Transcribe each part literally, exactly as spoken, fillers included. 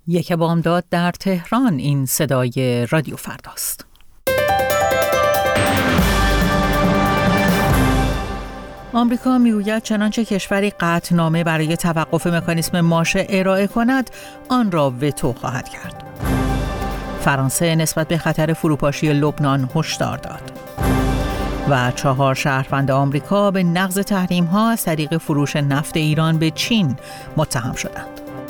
یک بامداد در تهران. این صدای رادیو فرداست. آمریکا میگوید چنانچه کشوری قطعنامه برای توقف مکانیسم ماشه ارائه کند، آن را وتو خواهد کرد. فرانسه نسبت به خطر فروپاشی لبنان هشدار داد. و چهار شهروند آمریکا به نقض تحریم‌ها از طریق فروش نفت ایران به چین متهم شدند.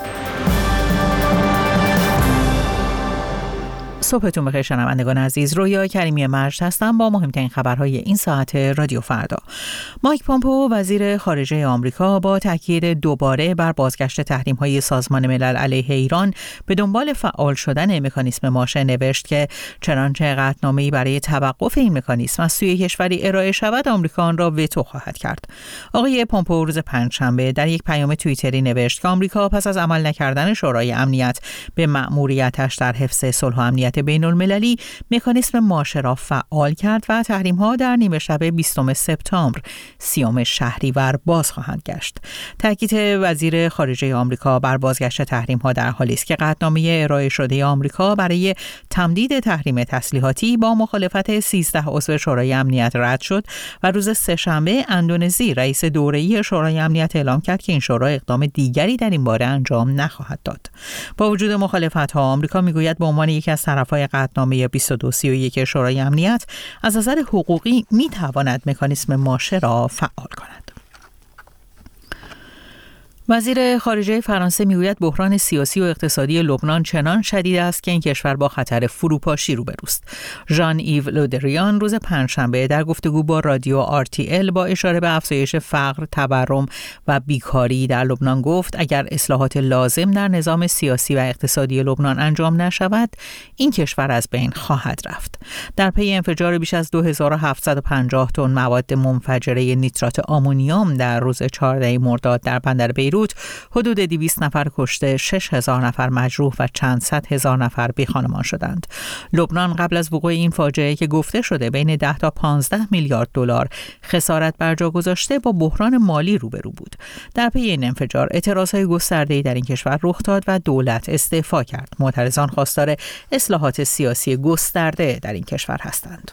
صبحتون بخیر شنوندگان عزیز، رویا کریمی مجد هستم با مهمترین خبرهای این ساعت رادیو فردا. مایک پومپئو وزیر خارجه آمریکا با تاکید دوباره بر بازگشت تحریم‌های سازمان ملل علیه ایران به دنبال فعال شدن مکانیسم ماشه نوشت که چنانچه قطعنامه‌ای برای توقف این مکانیسم از سوی کشوری ارائه شود، آمریکا آن را وتو خواهد کرد. آقای پومپئو روز پنجشنبه در یک پیام توییتری نوشت که آمریکا پس از عمل نکردن شورای امنیت به مأموریتش در حفظ صلح و امنیت بین المللی مکانیسم ماشه را فعال کرد و تحریم‌ها در نیمه شب بیستم سپتامبر سیوم شهریور باز خواهند گشت. تاکید وزیر خارجه آمریکا بر بازگشت تحریم‌ها در حالی است که قطعنامه ارائه شده آمریکا برای تمدید تحریم تسلیحاتی با مخالفت سیزده عضو شورای امنیت رد شد و روز سه‌شنبه اندونزی رئیس دوره‌ای شورای امنیت اعلام کرد که این شورا اقدام دیگری در این باره انجام نخواهد داد. با وجود مخالفت‌ها، آمریکا میگوید به عنوان یکی از طرف‌های قطعنامه بیست و دو سی و یک شورای امنیت از نظر حقوقی می‌تواند مکانیسم ماشه را فعال کند. وزیر خارجه فرانسه میگوید بحران سیاسی و اقتصادی لبنان چنان شدید است که این کشور با خطر فروپاشی روبروست. ژان ایو لودریان روز پنجشنبه در گفتگو با رادیو آر تی ال با اشاره به افزایش فقر، تورم و بیکاری در لبنان گفت اگر اصلاحات لازم در نظام سیاسی و اقتصادی لبنان انجام نشود، این کشور از بین خواهد رفت. در پی انفجار بیش از دو هزار و هفتصد و پنجاه تن مواد منفجره نیترات آمونیوم در روز چهاردهم مرداد در بندر بیروت، حدود دویست نفر کشته، شش هزار نفر مجروح و چند صد هزار نفر بیخانمان شدند. لبنان قبل از وقوع این فاجعه که گفته شده بین ده تا پانزده میلیارد دلار خسارت بر جا گذاشته، با بحران مالی روبرو بود. در پی این انفجار اعتراضهای گسترده‌ای در این کشور رخ داد و دولت استعفا کرد. معترضان خواستار اصلاحات سیاسی گسترده در این کشور هستند.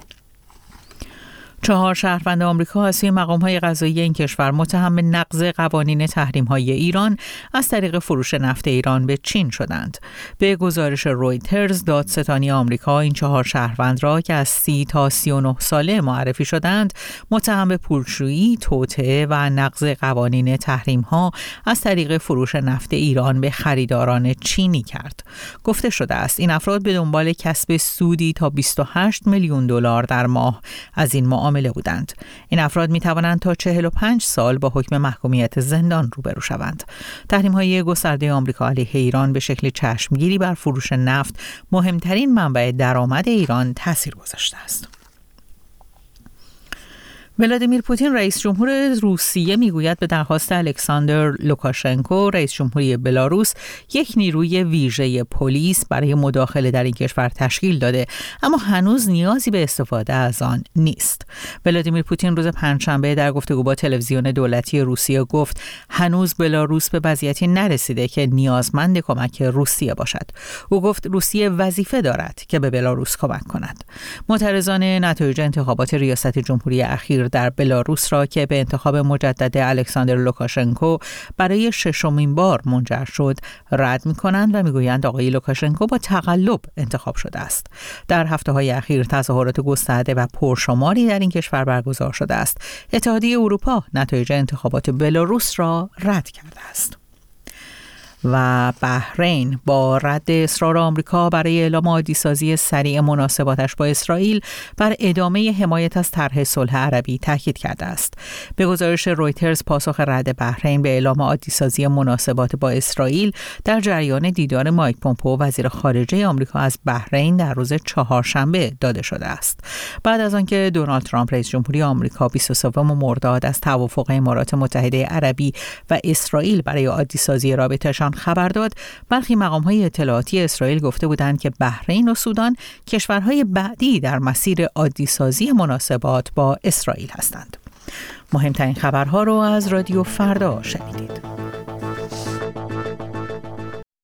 چهار شهروند آمریکا از سوی مقام‌های قضایی این کشور متهم به نقض قوانین تحریم‌های ایران از طریق فروش نفت ایران به چین شدند. به گزارش رویترز، دادستانی آمریکا این چهار شهروند را که از سی تا سی و نه ساله معرفی شدند متهم به پولشویی، توطئه و نقض قوانین تحریم‌ها از طریق فروش نفت ایران به خریداران چینی کرد. گفته شده است این افراد به دنبال کسب سودی تا بیست و هشت میلیون دلار در ماه از این معامله بودند. این افراد می توانند تا چهل و پنج سال با حکم محکومیت زندان روبرو شوند. تحریم‌های گسترده آمریکا علیه ایران به شکل چشمگیری بر فروش نفت، مهمترین منبع درآمد ایران، تاثیر گذاشته است. ولادیمیر پوتین رئیس جمهور روسیه میگوید به درخواست الکساندر لوکاشنکو رئیس جمهوری بلاروس یک نیروی ویژه پلیس برای مداخله در این کشور تشکیل داده، اما هنوز نیازی به استفاده از آن نیست. ولادیمیر پوتین روز پنجشنبه در گفتگو با تلویزیون دولتی روسیه گفت هنوز بلاروس به وضعیتی نرسیده که نیازمند کمک روسیه باشد. او گفت روسیه وظیفه دارد که به بلاروس کمک کند. معترضان نتایج انتخابات ریاست جمهوری اخیر در بلاروس را که به انتخاب مجدد الکساندر لوکاشنکو برای ششمین بار منجر شد رد می‌کنند و می‌گویند آقای لوکاشنکو با تقلب انتخاب شده است. در هفته‌های اخیر تظاهرات گسترده و پرشماری در این کشور برگزار شده است. اتحادیه اروپا نتایج انتخابات بلاروس را رد کرده است. و بحرین با رد اصرار آمریکا برای اعلام عادی‌سازی سریع مناسباتش با اسرائیل بر ادامه حمایت از طرح صلح عربی تاکید کرده است. به گزارش رویترز، پاسخ رد بحرین به اعلام عادی‌سازی مناسبات با اسرائیل در جریان دیدار مایک پومپئو وزیر خارجه آمریکا از بحرین در روز چهارشنبه داده شده است. بعد از آنکه دونالد ترامپ رئیس جمهوری آمریکا بیست و سوم مرداد از توافق امارات متحده عربی و اسرائیل برای عادی‌سازی رابطه‌شان خبر داد، برخی مقام‌های اطلاعاتی اسرائیل گفته بودند که بحرین و سودان کشورهای بعدی در مسیر عادی‌سازی مناسبات با اسرائیل هستند. مهمترین خبرها رو از رادیو فردا شنیدید.